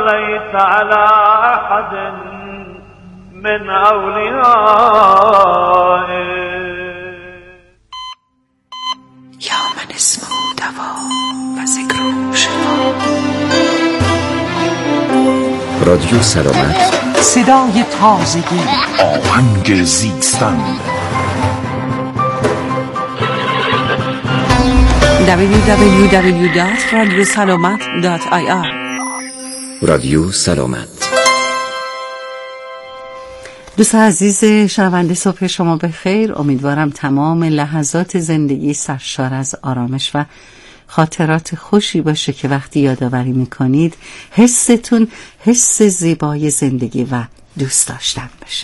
صليت على أحد من أوليائك یا من اسمه دوا و ذکر شفا. رادیو سلامت، صدای تازگی، آهنگ زیستن. www.radiosalamat.ir. رادیو سلامت. دوست عزیز شنونده، صبح شما بخیر. امیدوارم تمام لحظات زندگی سرشار از آرامش و خاطرات خوشی باشه که وقتی یادآوری میکنید حستون حس زیبای زندگی و دوست داشتن باشه.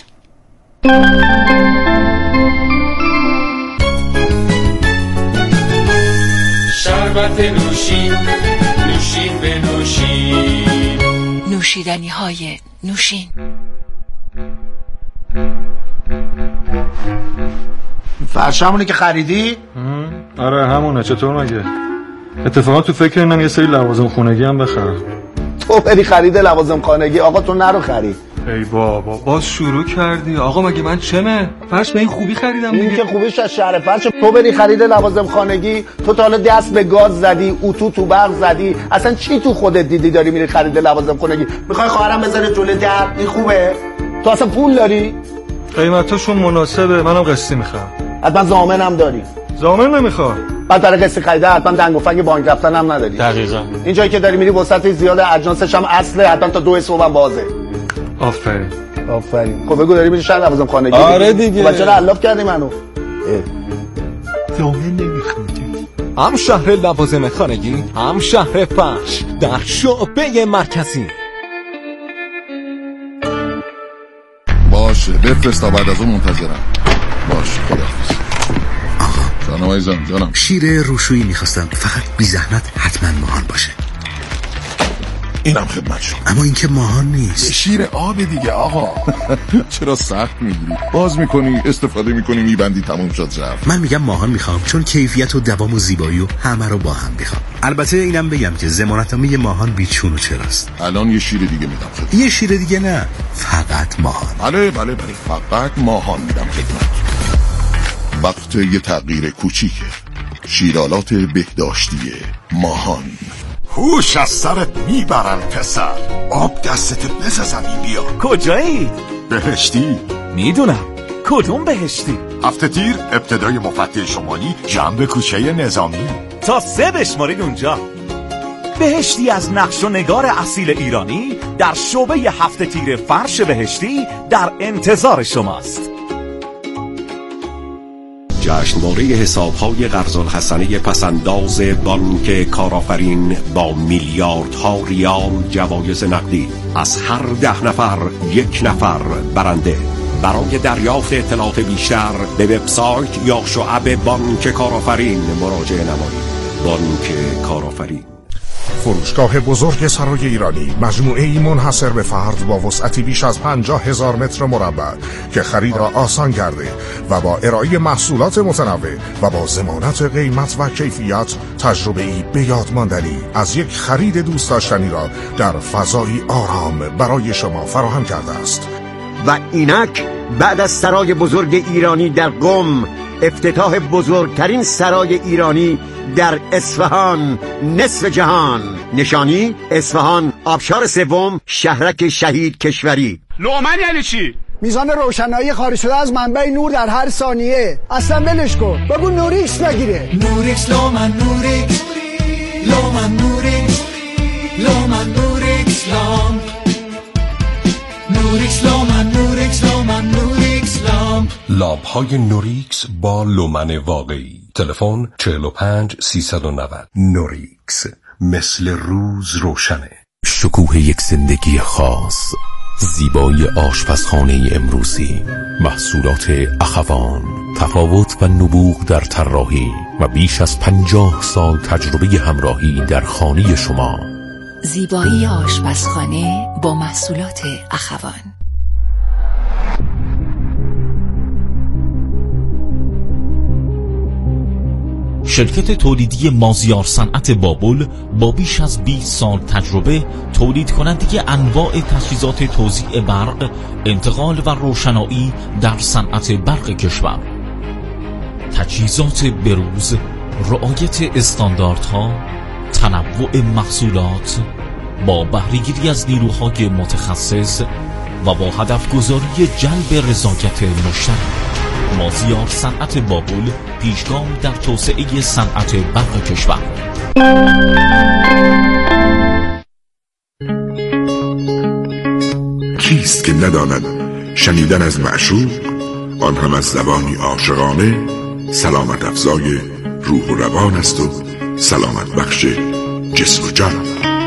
شربت نوشین، نوشین به نوشین، نوشیدنی های نوشین. فرش همونه که خریدی؟ آره همونه. چطور مگه؟ اتفاقا تو فکر اینم یه سری لوازم خونگی هم بخرم. تو بری خرید لوازم خانگی؟ آقا تو نرو خرید. ای بابا باز شروع کردی. آقا مگه من چمه؟ فرش به این خوبی خریدم دیگه. این که خوبیش از شهر فرش. تو بری خرید لوازم خانگی، تو تا حالا دست به گاز زدی، اتو تو برق زدی، اصلا چی تو خودت دیدی داری میری خرید لوازم خانگی؟ میخوای خواهرم بذاره جلوی در؟ این خوبه؟ تو اصلا پول داری؟ قیمتاشون مناسبه، منم قسطی میخوام. حتما ضامنم داری؟ ضامن نمیخوام. بعد برای قسط خریده حتما دنگ و فنگ بانک رفتن هم نداری. دقیقاً. این جایی که داری میری وسعت زیاد، اجناسش هم اصله، حتما تا 2 صبح هم بازه. آفرین. خب بگو داری میری شهر لوازم خانگی؟ آره دیگه. بچه را علاف کردی منو. ضامن نمیخوادی. هم شهر لوازم خانگی، هم شهر فرش، در شعبه مرکزی. باشه بفرست تا بعد از اون منتظرم. باشه خداحافظ. جانم عزیزم جانم. شیر روشویی میخواستم، فقط بی زحمت حتما ماهان باشه. اینم خدمت شما. اما این که ماهان نیست. شیر آب دیگه آقا. چرا سخت میگیری؟ باز میکنی، استفاده میکنی، میبندی، تموم شد رفت. من میگم ماهان میخوام، چون کیفیت و دوام و زیبایی و همه رو با هم میخوام. البته اینم بگم که ضمانتنامه ماهان بیچون و چراست. الان یه شیر دیگه میدم خدمت. یه شیر دیگه نه، فقط ماهان. بله فقط ماهان میدم خدمت. وقت یه تغییر کوچیکه. شیرالات بهداشتی ماهان. هوش از سرت میبرم پسر. آب دستت بزن زمین بیا. کجایی؟ بهشتی. میدونم. کدوم بهشتی؟ هفته تیر ابتدای مفتح شمالی، جنب کوچه نظامی. تا 3 بشمارید اونجا. بهشتی از نقش و نگار اصیل ایرانی در شعبه هفته تیر فرش بهشتی در انتظار شماست. جشنواره حساب‌های قرض الحسنه پسنداز بانک کارآفرین با میلیاردها ریال جوایز نقدی. از هر 10 نفر 1 نفر برنده. برای دریافت اطلاعات بیشتر به وبسایت یا شعب بانک کارآفرین مراجعه نمایید. بانک کارآفرین. فروشگاه بزرگ سرای ایرانی، مجموعه‌ای منحصر به فرد با وسعتی بیش از 50,000 متر مربع که خرید را آسان کرده و با ارائه محصولات متنوع و با ضمانت قیمت و کیفیت، تجربه‌ای به یاد ماندنی از یک خرید دوست داشتنی را در فضایی آرام برای شما فراهم کرده است. و اینک بعد از سرای بزرگ ایرانی در قم، افتتاح بزرگترین سرای ایرانی در اصفهان، نصف جهان. نشانی اصفهان، آبشار 3، شهرک شهید کشوری. لومن یعنی چی؟ میزان روشنایی خارج شده از منبع نور در هر ثانیه. اصلا ولش کن، بگو نوریکس بگیره. نوریکس لومن نوریکس، لومن نوریکس، لومن نوریکس لام، نوریکس لومن نوریکس، لومن نوریکس لام. لامپ‌های نوریکس با لومن واقعی. تلفن 45 390. نوریکس، مثل روز روشنه. شکوه یک زندگی خاص، زیبایی آشپزخانه امروزی، محصولات اخوان، تفاوت و نبوغ در طراحی و بیش از 50 سال تجربه همراهی در خانه شما. زیبایی آشپزخانه با محصولات اخوان. شرکت تولیدی مازیار صنعت بابل با بیش از 20 سال تجربه تولید کننده انواع تجهیزات توزیع برق، انتقال و روشنایی در صنعت برق کشور. تجهیزات بروز، رعایت استانداردها، تنوع محصولات با بهره‌گیری از نیروهای متخصص و با هدف گذاری جلب رضایت مشتری. مازیار صنعت بابل پیشگام در توسعه صنعت برق کشور. کیست که نداند شنیدن از معشوق، آن هم از زبانی عاشقانه، سلامت افزای روح و روان است و سلامت بخش جسم و جان.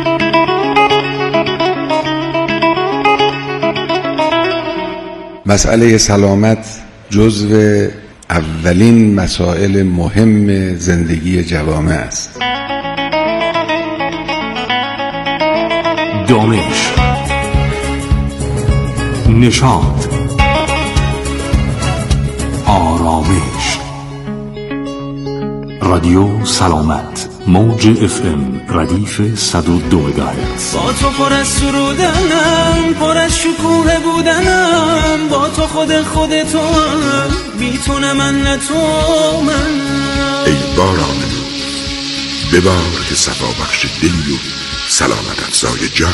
مسئله سلامت جزو اولین مسائل مهم زندگی جوامع است. دانش، نشاط، آرامش. رادیو سلامت، موج FM ردیف 102 مگاهرتز. با تو پر از سرودنم، پر از شکوه بودنم، با تو خودتو هم، بی تو نه من نه تو من. ای باران ببار که صفا بخش دلی و سلامت افزای جان.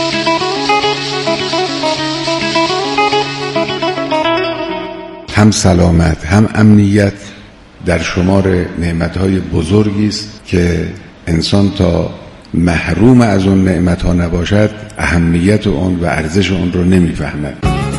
هم سلامت هم امنیت در شمار نعمتهای بزرگی است که انسان تا محروم از اون نعمتها نباشد اهمیت اون و ارزش اون رو نمیفهمد.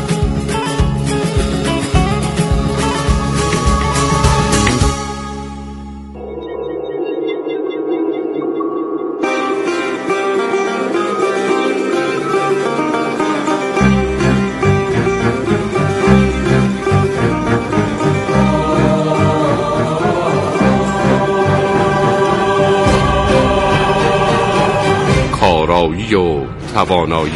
کارایی و توانایی.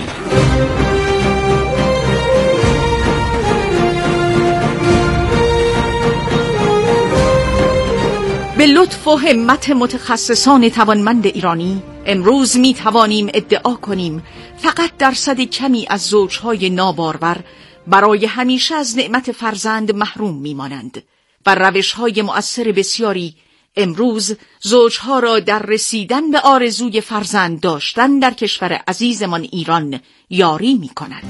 به لطف و همت متخصصان توانمند ایرانی امروز می توانیم ادعا کنیم فقط درصد کمی از زوجهای نابارور برای همیشه از نعمت فرزند محروم می مانند و روشهای مؤثر بسیاری امروز زوجها را در رسیدن به آرزوی فرزند داشتن در کشور عزیزمان ایران یاری می کنند.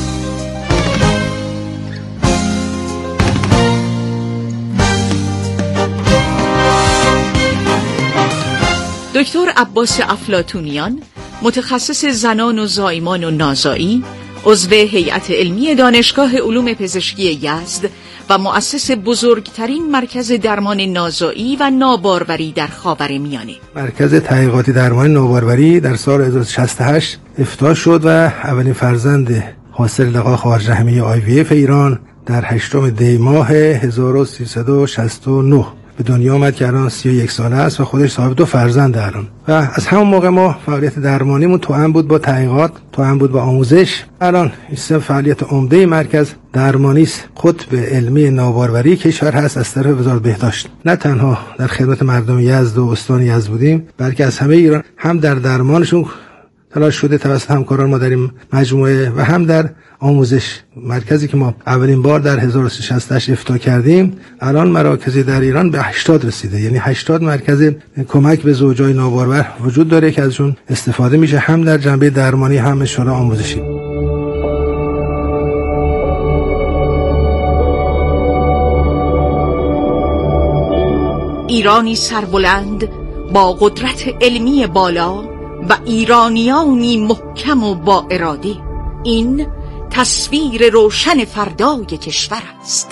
دکتر عباس افلاطونیان، متخصص زنان و زایمان و نازایی، عضو هیئت علمی دانشگاه علوم پزشکی یزد و مؤسس بزرگترین مرکز درمان نازایی و ناباروری در خاورمیانه. مرکز تحقیقاتی درمان ناباروری در سال 1968 افتتاح شد و اولین فرزند حاصل لقاح خارج رحمی IVF ایران در 8 دی ماه 1369 به دنیا آمد که الان 31 ساله است و خودش صاحب 2 فرزند الان. و از همون موقع ما فعالیت درمانیمون توأم بود با تحقیقات، توأم بود با آموزش. الان این فعالیت عمده مرکز درمانی است، قطب علمی ناباروری کشور هست از طرف وزارت بهداشت. نه تنها در خدمت مردم یزد و استان یزد بودیم، بلکه از همه ایران هم در درمانشون تلاش شده توسط همکاران ما در این مجموعه و هم در آموزش. مرکزی که ما اولین بار در 1368 افتتاح کردیم الان مراکزی در ایران به 80 رسیده، یعنی 80 مرکز کمک به زوجای نابارور وجود داره که ازشون استفاده میشه، هم در جنبه درمانی هم اشاره آموزشی. ایرانی سربلند با قدرت علمی بالا و ایرانیانی محکم و با اراده، این تصویر روشن فردای کشور است.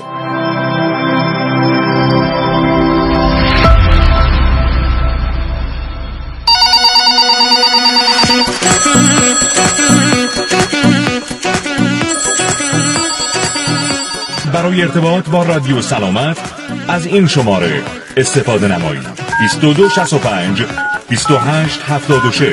برای ارتباط با رادیو سلامت از این شماره استفاده نمایید. 2265 2876.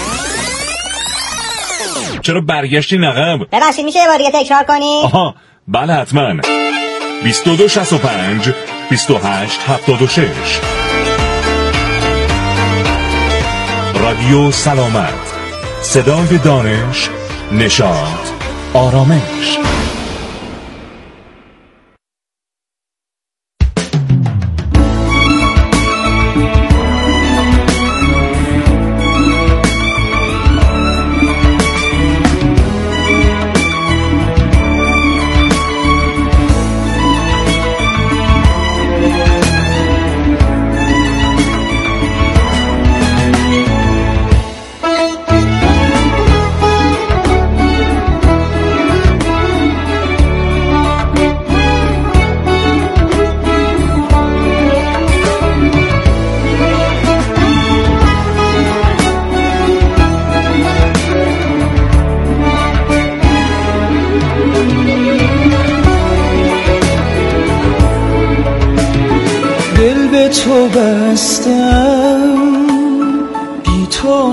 چرا برگشتی نقب؟ ببخشید میشه یه بار دیگه تکرار کنی؟ آها بله حتما. 2265 2876. رادیو سلامت، صدای دانش، نشاط، آرامش. تو بستم، بی تو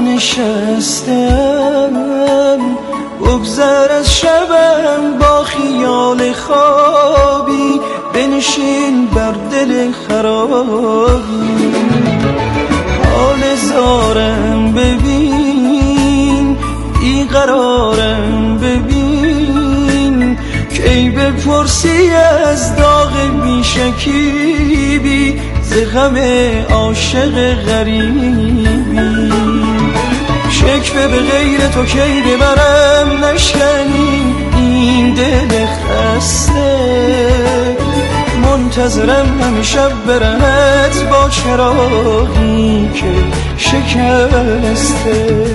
نشستم، بگذر از شبم با خیال خوابی، بنشین بر دل خرابی، حال زارم ببین، بیقرارم ببین، کی بپرسی از داغ بیشکیبی، ز غم عاشق غریبی، شکوه به غیر تو کی ببرم، نشکنی این دل خسته، منتظرم همه شب برهت با چراغی که شکسته.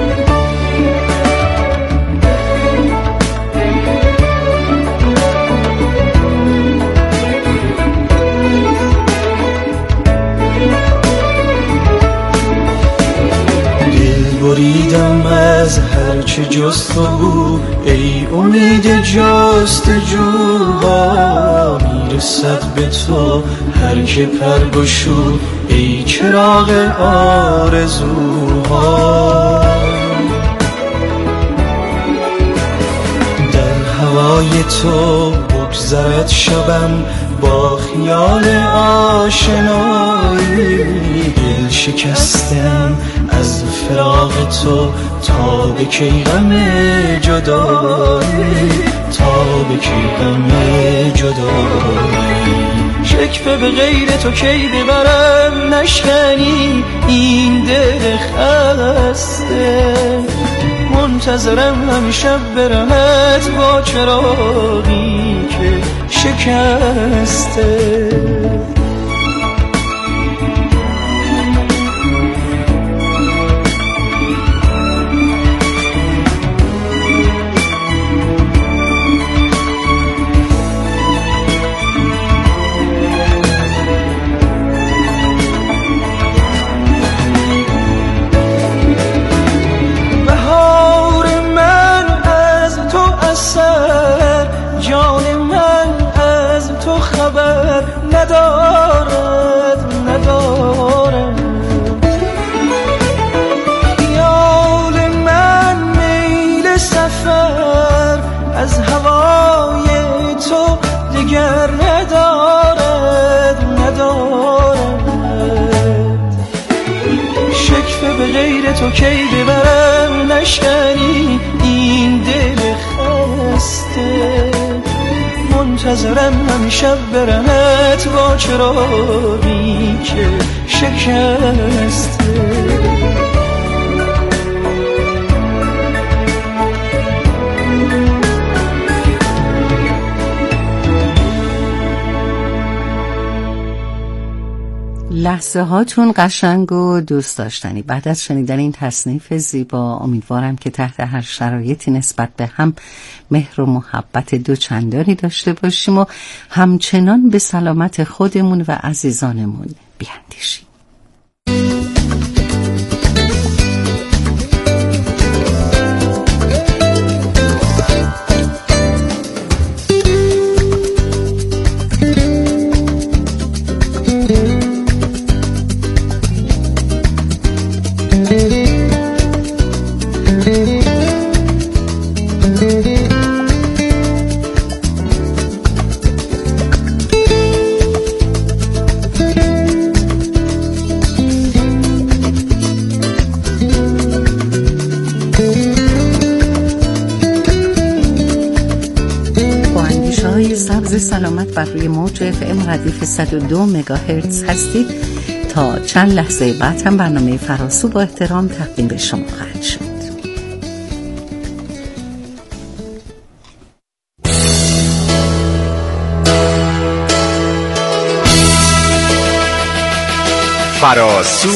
بریدم از هرچه جز تو بود، ای امید جستجوها، میرسد به تو هر که پر گشود، ای چراغ آرزوها. در هوای تو بگذرد شبم با خیال آشنایی، دل شکستم از فراق تو، تا به کی غم جدایی، تا به کی غم جدایی، شکوه به غیر تو کی ببرم، نشکنی این دل خسته، منتظرم همه شب برهت با چراغی که شکسته. ندارد خیال من میل سفر از هوای تو دیگر ندارد شکوه به غیر تو کی ببرم، نشکنی این دل خسته، منتظرم همه شب برمت با چراغی که شکسته. لحظه هاتون قشنگ و دوست داشتنی. بعد از شنیدن این تصنیف زیبا امیدوارم که تحت هر شرایطی نسبت به هم مهر و محبت دوچندانی داشته باشیم و همچنان به سلامت خودمون و عزیزانمون بیاندیشیم. رادیو سلامت بر روی موج FM ردیف 102 مگاهرتز هستید. تا چند لحظه بعد هم برنامه فراسو با احترام تقدیم به شما خواهد شد. فراسو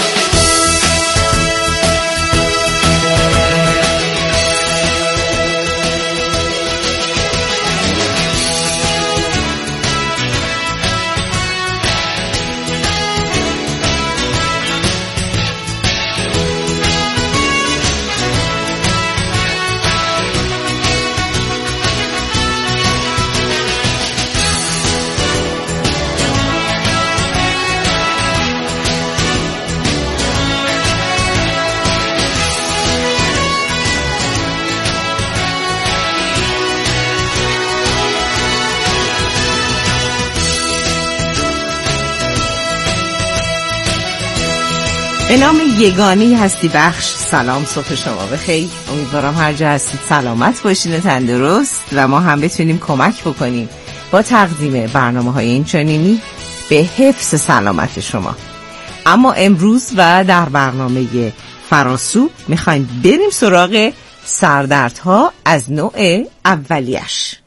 به نام یگانه هستی بخش سلام، صبح شما بخیر. امیدوارم هر جا هستید سلامت باشین و تندرست و ما هم بتونیم کمک بکنیم با تقدیم برنامه‌های این چنینی به حفظ سلامت شما. اما امروز و در برنامه فراسو میخوایم بریم سراغ سردردها از نوع اولیش.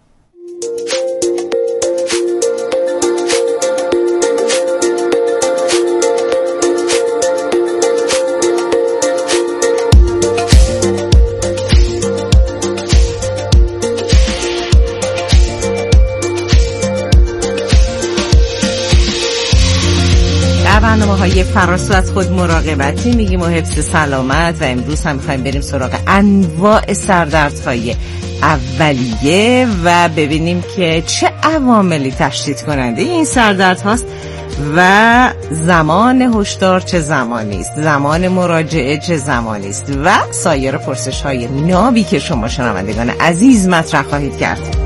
برنامه‌های فراسو از خود مراقبتی میگیم و حفظ سلامت، و امروز هم می‌خوایم بریم سراغ انواع سردردهای اولیه و ببینیم که چه عواملی تشدید کننده این سردرد هاست و زمان هشدار چه زمانی است، زمان مراجعه چه زمانی است و سایر پرسش‌های نابی که شما شنوندگان عزیز مطرح خواهید کرد.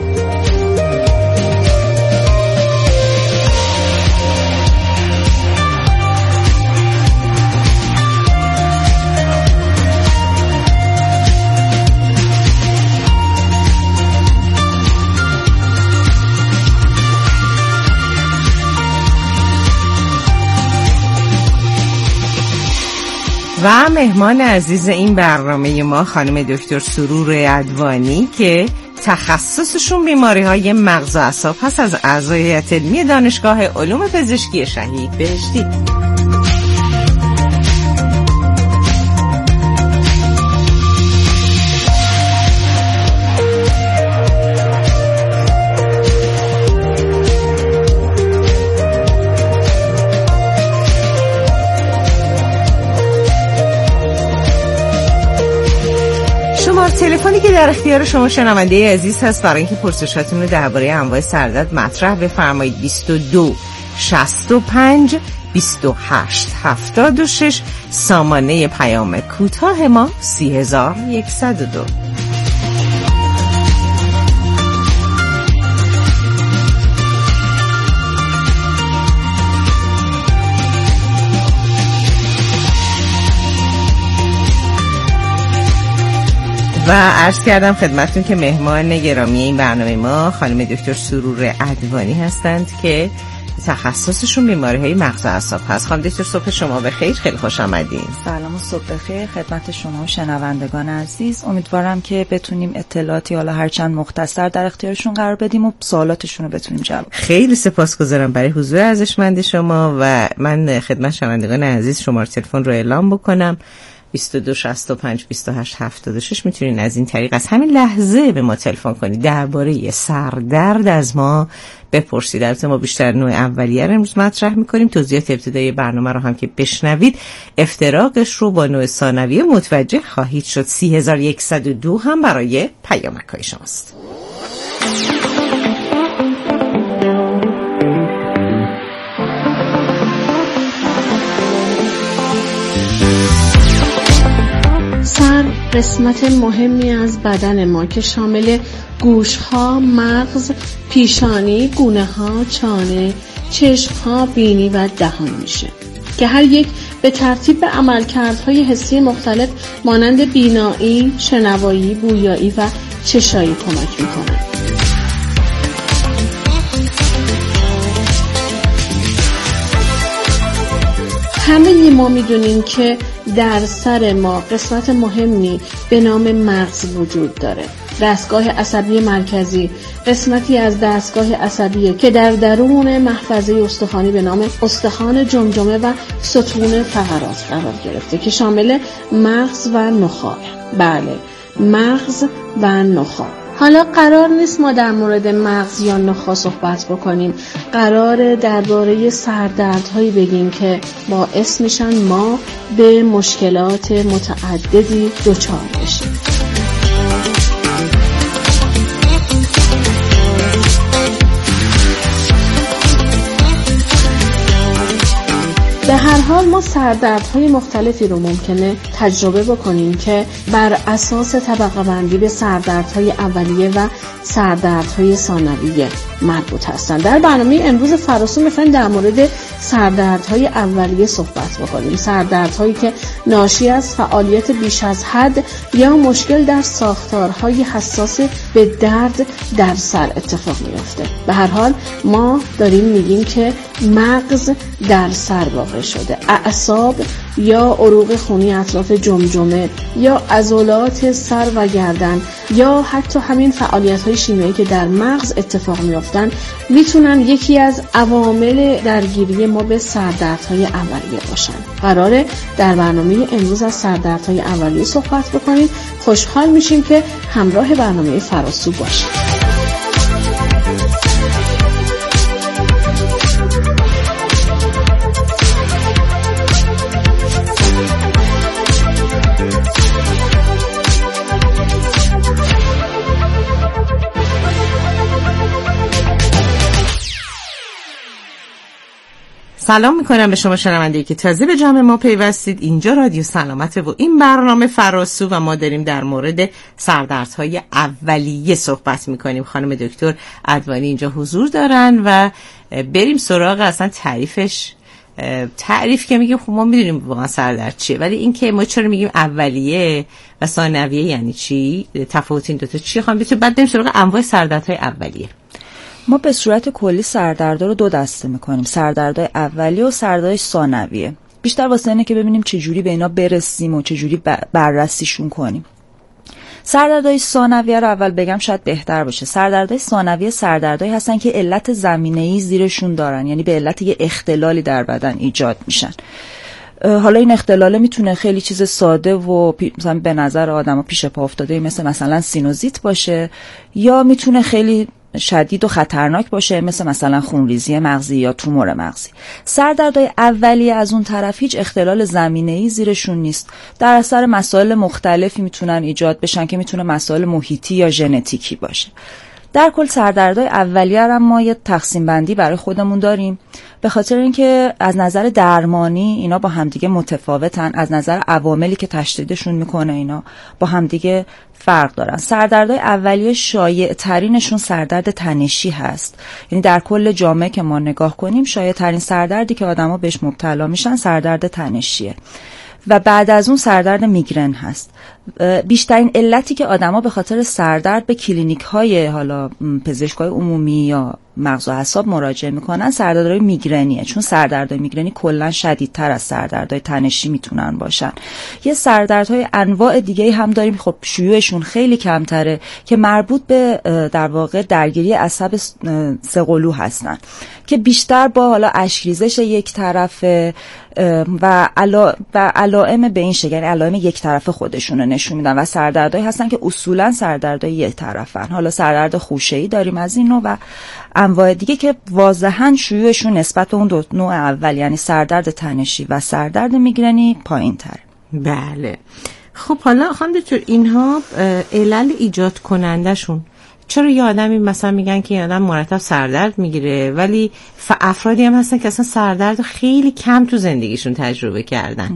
و مهمان عزیز این برنامه ما خانم دکتر سرور ادوانی که تخصصشون بیماری‌های مغز و اعصاب هست، از اعضای هیئت علمی دانشگاه علوم پزشکی شهید بهشتی. تلفنی که در اختیار شما شنونده عزیز هست برای اینکه پرسشاتون رو درباره انواع سردرد مطرح بفرمایید 22 65 28 76. سامانه پیام کوتاه ما 30102. و عرض کردم خدمتتون که مهمان گرامی این برنامه ما خانم دکتر سرور ادوانی هستند که تخصصشون بیماری‌های مغز و اعصاب هست. خانم دکتر صبح شما بخیر، خیلی خوش آمدین. سلام و صبح بخیر خدمت شما شنوندگان عزیز. امیدوارم که بتونیم اطلاعاتی حالا هرچند مختصر در اختیارشون قرار بدیم و سوالاتشون رو بتونیم جواب. خیلی سپاسگزارم برای حضور ارزشمند شما و من خدمت شنوندگان عزیز شماره تلفن رو اعلام بکنم 22 65 28 76. میتونین از این طریق از همین لحظه به ما تلفن کنید، درباره سردرد از ما بپرسید. البته ما بیشتر نوع اولیه رو امروز مطرح میکنیم. توضیحات ابتدایی برنامه رو هم که بشنوید افتراقش رو با نوع ثانویه متوجه خواهید شد. 3102 هم برای پیامک‌های شماست. سر قسمت مهمی از بدن ما که شامل گوش‌ها، مغز، پیشانی، گونه‌ها، چانه، چشم‌ها، بینی و دهان میشه که هر یک به ترتیب عملکردهای حسی مختلف مانند بینایی، شنوایی، بویایی و چشایی کمک میکنن. همه ما میدونیم که در سر ما قسمت مهمی به نام مغز وجود داره. دستگاه عصبی مرکزی قسمتی از دستگاه عصبیه که در درون محفظه استخوانی به نام استخوان جمجمه و ستون فقرات قرار گرفته که شامل مغز و نخاع. بله، مغز و نخاع. حالا قرار نیست ما در مورد مغز یا نخاع صحبت بکنیم. قراره درباره سردردهایی بگیم که باعث میشن ما به مشکلات متعددی دچار بشیم. به هر حال ما سردردهای مختلفی رو ممکنه تجربه بکنیم که بر اساس طبقه بندی به سردردهای اولیه و سردردهای ثانویه مربوط هستند. در برنامه امروز فراسو می‌خوایم در مورد سردردهای اولیه صحبت بکنیم. سردردهایی که ناشی از فعالیت بیش از حد یا مشکل در ساختارهای حساس به درد در سر اتفاق میفته. به هر حال ما داریم میگیم که مغز در سر واقع شده. اعصاب یا عروق خونی اطراف جمجمه یا عضلات سر و گردن یا حتی همین فعالیت‌های شیمیایی که در مغز اتفاق می‌افتند میتونن یکی از عوامل درگیری ما به سردردهای اولیه باشن. قراره در برنامه امروز از سردردهای اولیه صحبت بکنیم. خوشحال میشیم که همراه برنامه فراسو باشیم. سلام میکنم به شما شنونده‌ای که تازه به جمع ما پیوستید. اینجا رادیو سلامته و این برنامه فراسو و ما داریم در مورد سردردهای اولیه صحبت میکنیم. خانم دکتر ادوانی اینجا حضور دارن و بریم سراغ اصلا تعریف که میگیم خب ما میدونیم واقعا سردرد چیه، ولی این که ما چرا میگیم اولیه و ثانویه یعنی چی، تفاوت این دوتا چیه؟ خانم دکتر بعد بریم سراغ انواع سردردهای اولیه. ما به صورت کلی سردردا رو دو دسته میکنیم، سردردهای اولیه و سردردهای ثانویه. بیشتر واسه اینه که ببینیم چه جوری به اینا برسیم و چه جوری بررسیشون کنیم. سردردهای ثانویه رو اول بگم شاید بهتر باشه. سردردهای ثانویه سردردهایی هستن که علت زمینه‌ای زیرشون دارن، یعنی به علت یه اختلالی در بدن ایجاد میشن. حالا این اختلاله میتونه خیلی چیز ساده و مثلا به نظر آدما پیش پا افتاده مثلا سینوزیت باشه، یا میتونه خیلی شدید و خطرناک باشه مثلا خونریزی مغزی یا تومور مغزی. سردردهای اولیه از اون طرف هیچ اختلال زمینه‌ای زیرشون نیست، در اثر مسائل مختلفی میتونن ایجاد بشن که میتونه مسائل محیطی یا ژنتیکی باشه. در کل سردردهای اولیه هم ما یه تقسیم بندی برای خودمون داریم، به خاطر اینکه از نظر درمانی اینا با همدیگه متفاوتن، از نظر عواملی که تشدیدشون میکنه اینا با همدیگه فرق دارن. سردردهای اولیه شایع ترینشون سردرد تنشی هست، یعنی در کل جامعه که ما نگاه کنیم شایع ترین سردردی که آدما بهش مبتلا میشن سردرد تنشیه و بعد از اون سردرد میگرن هست. بیشترین علتی که آدما به خاطر سردرد به کلینیک های حالا پزشکای عمومی یا مغز و اعصاب مراجعه میکنن سردردهای میگرنیه، چون سردردهای میگرنی کلا شدیدتر از سردردهای تنشی میتونن باشن. یه سردردهای انواع دیگه هم داریم، خب شیوعشون خیلی کمتره، که مربوط به در واقع درگیری عصب سه‌قلو هستن که بیشتر با حالا اشک‌ریزش یک طرفه و علائم به این شکل، یعنی علائم یک طرفه خودشونو نشون میدن و سردردهایی هستن که اصولا سردردهای یک طرفن. حالا سردرد خوشه‌ای داریم از این نوع و انواع دیگه که واضحا شیوعشون نسبت به اون دو نوع اول، یعنی سردرد تنشی و سردرد میگرنی، پایین‌تره. بله. خب حالا خانم دکتر اینها علل ایجاد کنندشون چرا یه آدمی مثلا میگن که یه آدم مرتب سردرد میگیره ولی افرادی هم هستن که اصلا سردرد خیلی کم تو زندگیشون تجربه کردن،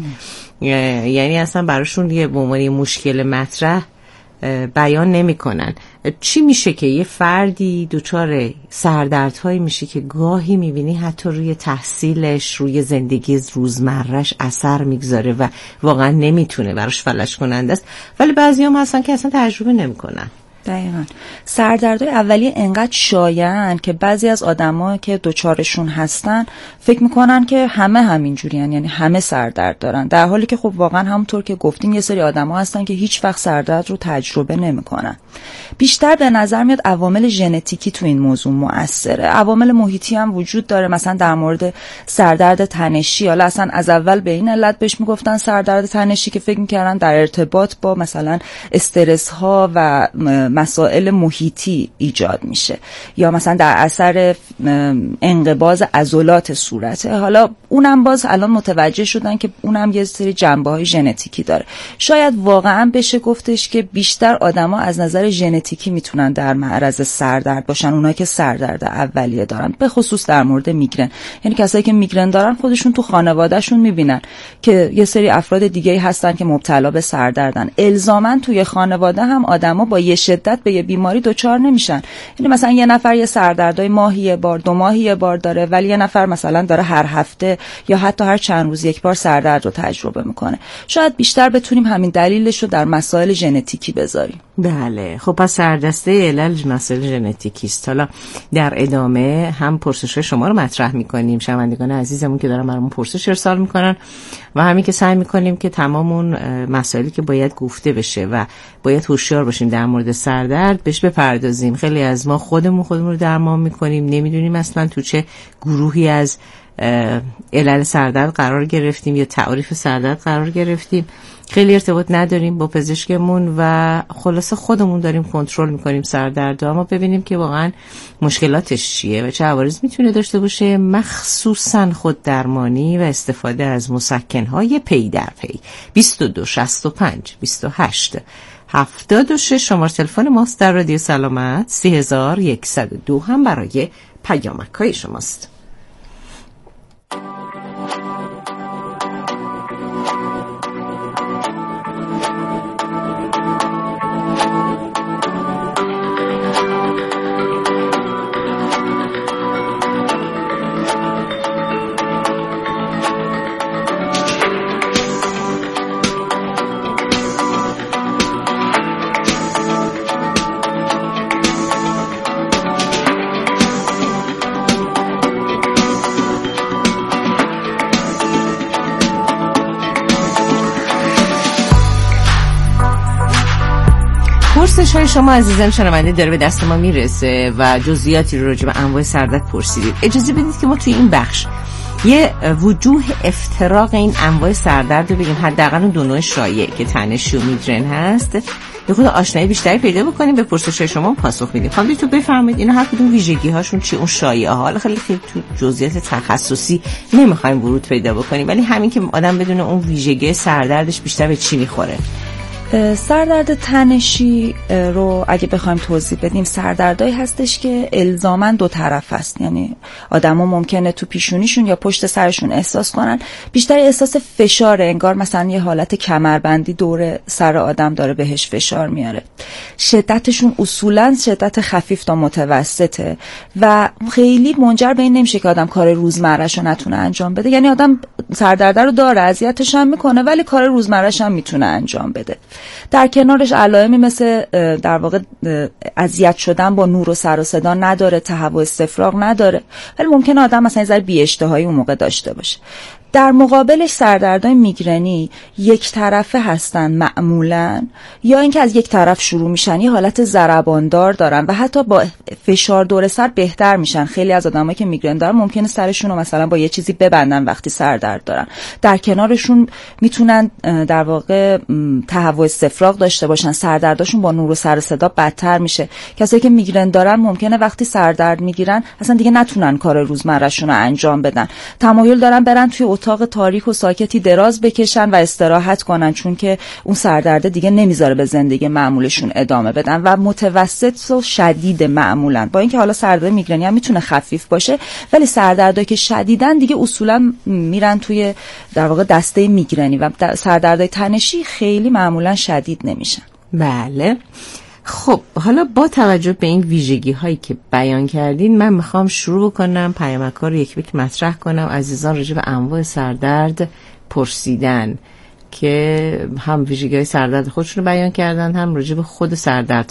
یعنی اصلا براشون یه به عنوان مشکل مطرح بیان نمیکنن. چی میشه که یه فردی دچار سردردهایی میشه که گاهی میبینی حتی روی تحصیلش، روی زندگی روزمرهش اثر میگذاره و واقعا نمیتونه، براش فلج کننده است، ولی بعضی هم هستن که اصلا تجربه نمیکنن؟ دقیقاً. سردردهای اولیه انقدر شایعن که بعضی از آدما که دوچارشون هستن فکر میکنن که همه همینجورین، یعنی همه سردرد دارن، در حالی که خب واقعا همونطور که گفتیم یه سری آدما هستن که هیچ وقت سردرد رو تجربه نمیکنن. بیشتر به نظر میاد عوامل ژنتیکی تو این موضوع مؤثره. عوامل محیطی هم وجود داره، مثلا در مورد سردرد تنشی، حالا اصلا از اول به این علت بهش میگفتن سردرد تنشی که فکر میکردن در ارتباط با مثلا استرس ها و مسائل محیطی ایجاد میشه، یا مثلا در اثر انقباض عضلات صورته. حالا اونم باز الان متوجه شدن که اونم یه سری جنبه‌های ژنتیکی داره. شاید واقعا بشه گفتش که بیشتر آدما از نظر ژنتیکی میتونن در معرض سردرد باشن، اونایی که سردرد اولیه دارن، به خصوص در مورد میگرن. یعنی کسایی که میگرن دارن خودشون تو خانوادهشون میبینن که یه سری افراد دیگه‌ای هستن که مبتلا به سردردن. الزاما توی خانواده هم آدما با یه شدت به یه بیماری دچار نمیشن. یعنی مثلا یه نفر یه سردردای ماهی یه بار، 2 ماهی یه بار داره، ولی یه نفر مثلا داره هر هفته یا حتی هر چند روز یک بار سردرد رو تجربه میکنه. شاید بیشتر بتونیم همین دلیلش رو در مسائل ژنتیکی بذاریم. بله، خب پس سردسته علل مسائل ژنتیکی است. حالا در ادامه هم پرسش شما رو مطرح میکنیم، شنوندگان عزیزمون که دارن برامون پرسش ارسال میکنن، و همین که سعی میکنیم که تمام اون مسائلی که باید گفته بشه و باید هوشیار باشیم در مورد سردرد بهش بپردازیم. خیلی از ما خودمون رو درمان میکنیم، نمیدونیم اصلا تو چه گروهی از علل سردرد قرار گرفتیم یا تعریف سردرد قرار گرفتیم، خیلی ارتباط نداریم با پزشکمون و خلاصه خودمون داریم کنترل میکنیم سردرد، اما ببینیم که واقعا مشکلاتش چیه و چه عوارض میتونه داشته باشه، مخصوصا خود درمانی و استفاده از مسکنهای پی در پی. 22 65 28 76 شماره تلفن ماست در رادیو سلامت. 3102 هم برای پیامک‌های شماست. پرسش های شما عزیزان شنونده داره به دست ما میرسه و جزئیاتی رو راجع به انواع سردرد پرسیدید. اجازه بدید که ما توی این بخش یه وجوه افتراق این انواع سردرد رو بگیم، حداقل اون 2 نوع شایع که تنشی و میگرن هست یه خود آشنایی بیشتری پیدا بکنیم. به پرسش های شما پاسخ میدیم. خواهید تو بفرمایید اینا هر کدوم ویژگی هاشون چی، اون شایعه ها. حالا خیلی تو جزئیات تخصصی نمیخوایم ورود پیدا بکنیم، ولی همین که آدم بدونه اون ویژگی سردردش بیشتر به چی میخوره. سردرد تنشی رو اگه بخوایم توضیح بدیم، سردردایی هستش که الزاماً 2 طرف هست، یعنی آدما ممکنه تو پیشونیشون یا پشت سرشون احساس کنن بیشتر احساس فشار، انگار مثلا یه حالت کمربندی دور سر آدم داره بهش فشار میاره. شدتشون اصولاً شدت خفیف تا متوسطه و خیلی منجر به این نمیشه که آدم کار روزمره‌شو نتونه انجام بده. یعنی آدم سردرد رو داره، اذیتش هم میکنه، ولی کار روزمره‌ش هم میتونه انجام بده. در کنارش علائمی مثل در واقع اذیت شدن با نور و سر و صدا نداره، تهوع استفراغ نداره، ولی ممکنه آدم مثلا یه ذره بی‌اشتهایی اون موقع داشته باشه. در مقابلش سردردهای میگرنی یک طرفه هستن معمولاً، یا اینکه از یک طرف شروع میشن، یه حالت ضرباندار دارن و حتی با فشار دور سر بهتر میشن. خیلی از آدمایی که میگرن دارن ممکنه سرشون رو مثلا با یه چیزی ببندن وقتی سردرد دارن. در کنارشون میتونن در واقع تهوع استفراغ داشته باشن، سردرداشون با نور و سر و صدا بدتر میشه. کسایی که میگرن دارن ممکنه وقتی سردرد میگیرن اصلا دیگه نتونن کار روزمرهشون رو انجام بدن، تمایل دارن برن توی اتاق تاریک و ساکتی دراز بکشن و استراحت کنن، چون که اون سردرد دیگه نمیذاره به زندگی معمولشون ادامه بدن. و متوسط و شدید معمولا، با اینکه حالا سردرد میگرنی هم میتونه خفیف باشه، ولی سردردایی که شدیدن دیگه اصولا میرن توی در واقع دسته میگرنی و سردردهای تنشی خیلی معمولا شدید نمیشن. بله، خب حالا با توجه به این ویژگی هایی که بیان کردین، من میخوام شروع کنم پیامک‌ها رو یک یک مطرح کنم. عزیزان راجع به انواع سردرد پرسیدن که هم ویژگی های سردرد خودشون رو بیان کردن، هم راجع به خود سردرد